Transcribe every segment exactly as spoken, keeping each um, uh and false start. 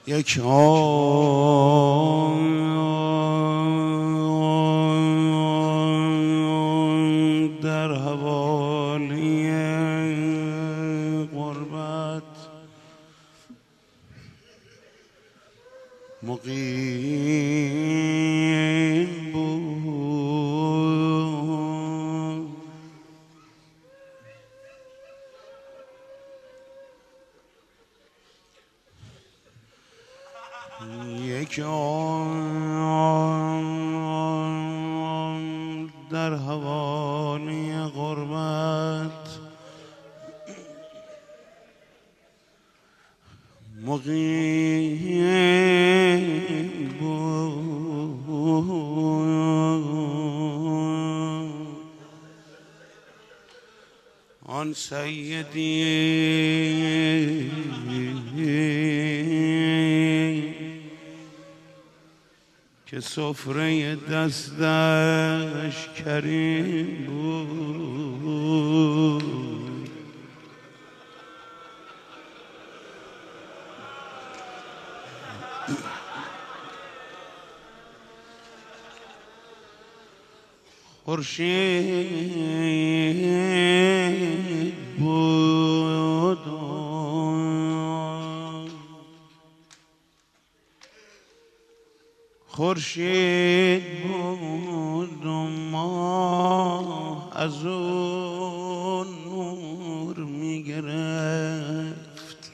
یک آن در حوالی غربت مقیم بود. یک آن در حوالی غربت مقیم بود. آن سیدی که سفره دستش کریم بود، خورشید بود خورشید بود و ماه از اون نور می گرفت.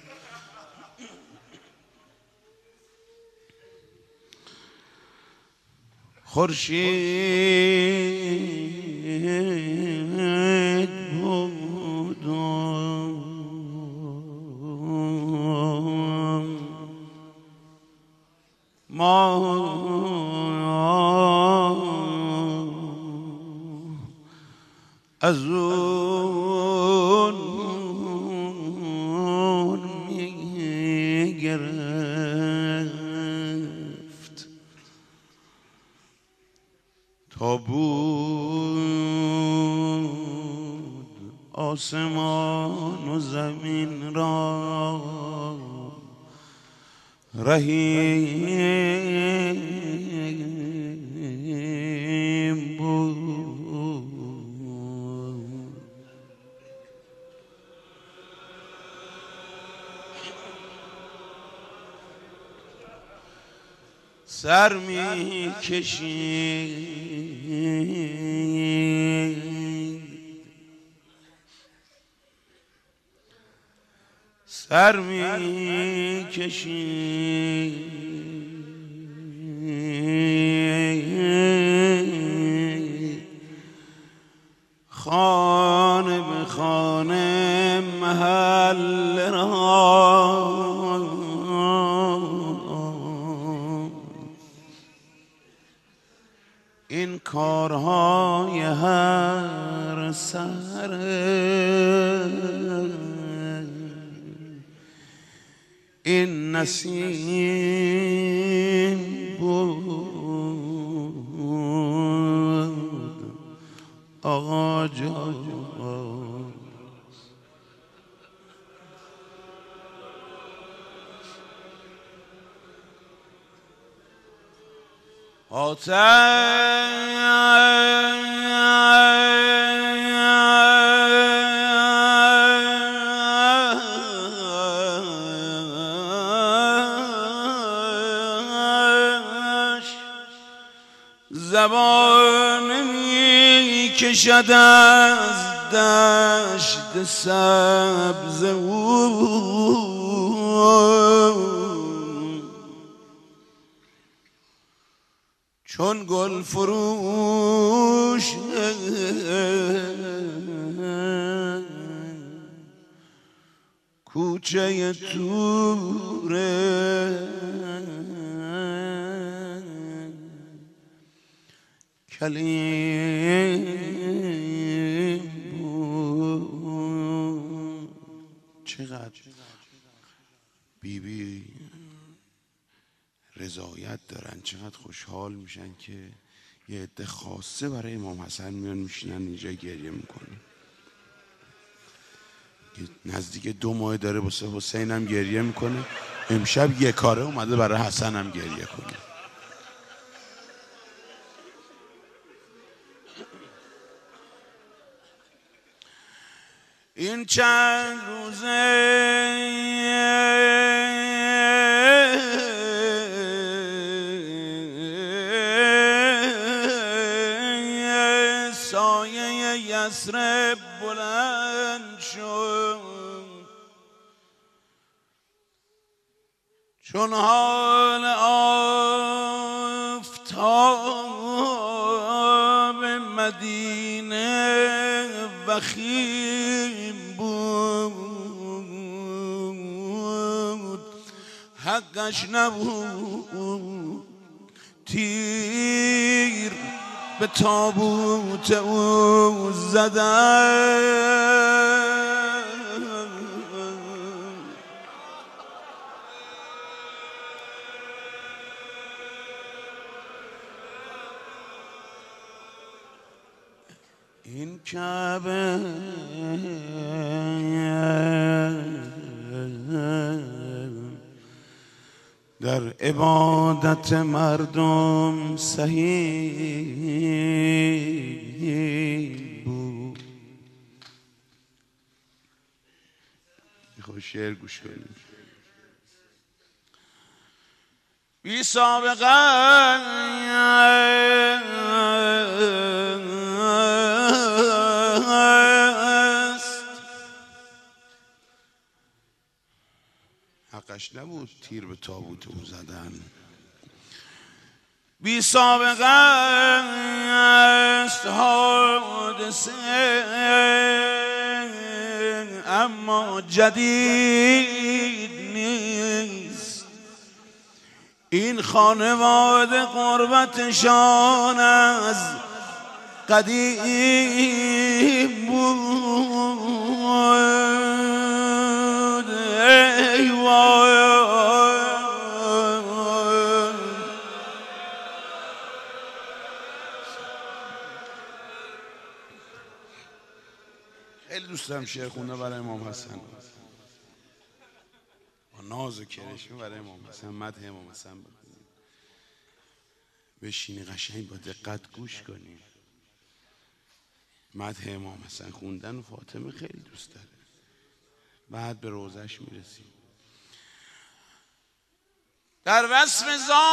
خورشید بود و ماه از اون نور می گرفت تا بود آسمان و زمین را رحیم بود. سر می کشید سر می کشید خانه به خانه محل را این کارهای هر سر این نسیم بود آقا جان. آتش زبان می کشد از دشت سبز او چون گل فروش کوچه توره کلیم بود. چقدر بی بی رضایت دارن، چقدر خوشحال میشن که یه عده خاصه برای امام حسن میان میشینن اینجا گریه میکنن. نزدیک دو ماه داره واسه حسین هم گریه میکنه. امشب یه کاره اومده برای حسن هم گریه کنه. این چند روزه سایه یثرب بلند شد، چون حال آفتاب مدینه وخیم بود، حقش نبود تیر به تابوت او زدن. این کعبه در عبادت مردم صحیح بود. میخوای شعر گوش کنیم؟ بی سابقه است، حقش نبود تیر به تابوت او زدن. بی سابقه است حادثه اما جدید نیست. این خانواده قربتشان از قدیم بود. ای وای خیلی دوست دارم شعر خونده برای امام حسن، با ناز و کرشمه برای امام حسن، مدح امام حسن بکنیم. بشینی قشنگ با دقت گوش کنی. مدح امام حسن خوندن و فاطمه خیلی دوست داره. بعد به روزش میرسیم. در وصف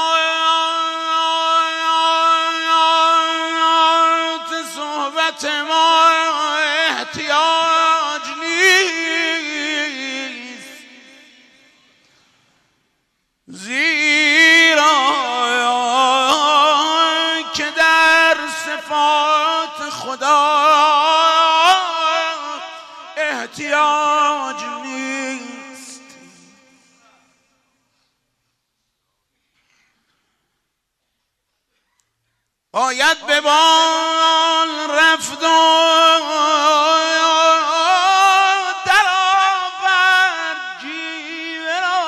ذات صحبت ما احتیاج نیست، زیرا که در صفات خدا احتیاج نیست. باید به بال رفت و در آورد جیوه را،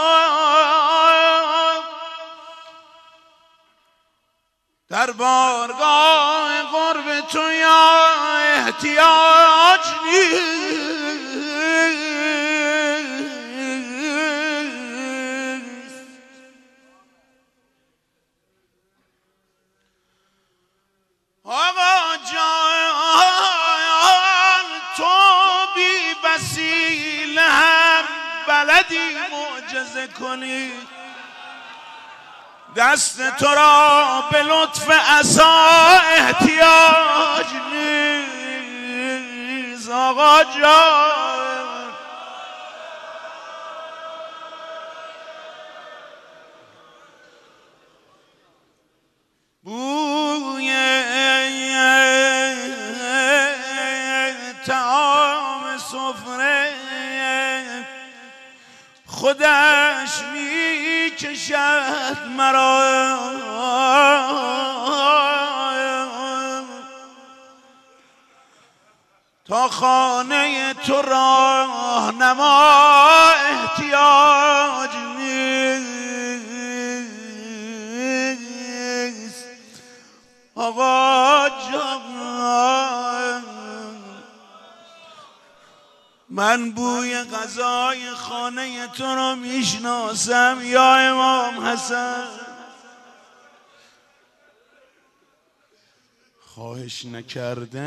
در بارگاه قرب تو یا احتیاج نیست. آقا جان تو بی وسیله هم بلدی معجزه کنی، دست تو را به لطف عصا احتیاج نیست. آقا جان بوی طعام سفره خودش می کشد مرا، تا خانه تو راهنما احتیاج نیست. آقا جان من بوی غذای خانه تو رو میشناسم یا امام حسن. خواهش نکرده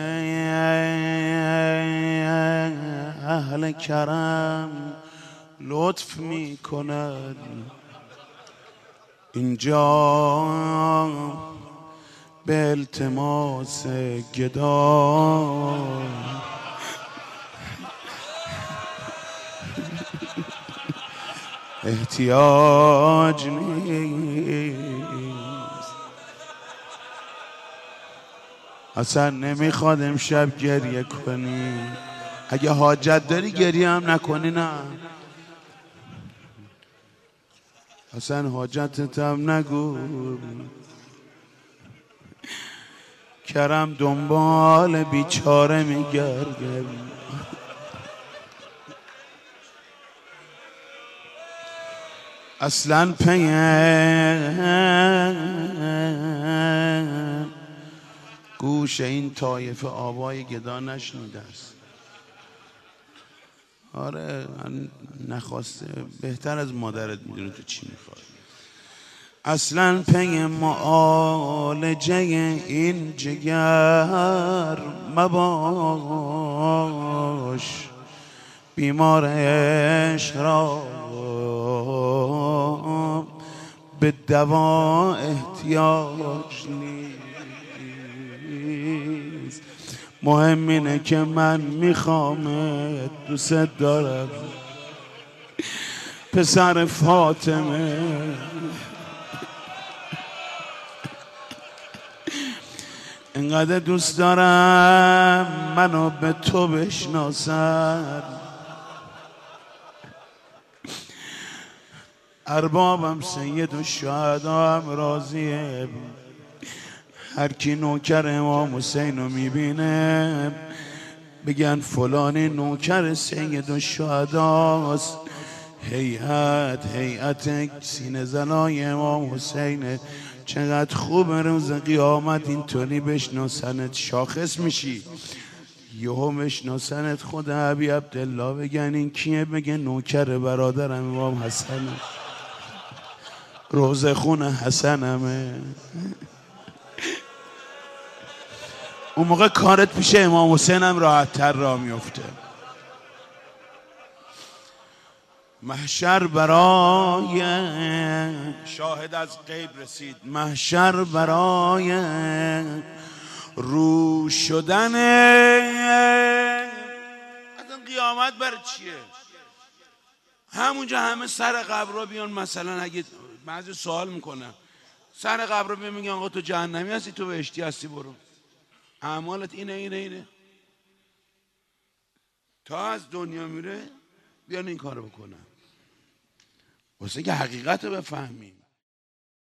اهل کرم لطف میکند اینجا به التماس گدا احتیاج نیست. اصلا نمیخواد امشب گریه کنی، اگه حاجت داری گریه هم نکنی. نه اصلا حاجتت هم نگو. کرم دنبال بیچاره میگرده. اصلا پی گوش این طایفه آوای گدا نشنیده است. آره نخواسته، بهتر از مادرت میدونه تو چی میخواد. اصلا پی معالجه این جگر مباش، بیمارش را به دوا احتیاج نیست. مهم اینه که من میخوامت، دوست دارم پسر فاطمه. انقدر دوست دارم منو به تو بشناسن. اربابم سید الشهدا هم راضیه، هر کی نوکر امام حسین رو میبینه بگن فلانی نوکر سید الشهداست. هیئت هیئت سینه زنای امام حسینه. چقدر خوب روز قیامت اینطوری بشناسنت، شاخص میشی. یهو بشناسنت خود ابی عبدالله بگن این کیه، بگه نوکر برادرم امام حسنه، روزه خون حسنمه. اون موقع کارت پیش امام حسین هم راحت تر را میفته. محشر برای شاهد از غیب رسید، محشر برای رو شدن. اصلا قیامت برای چیه؟ همونجا همه سر قبر رو بیان. مثلا اگه بعضی سوال میکنن سر قبر رو بیان میگن آقا تو جهنمی هستی تو بهشتی هستی، برو اعمالت اینه اینه اینه، تا از دنیا میره بیان این کارو بکنن واسه که حقیقت رو بفهمیم.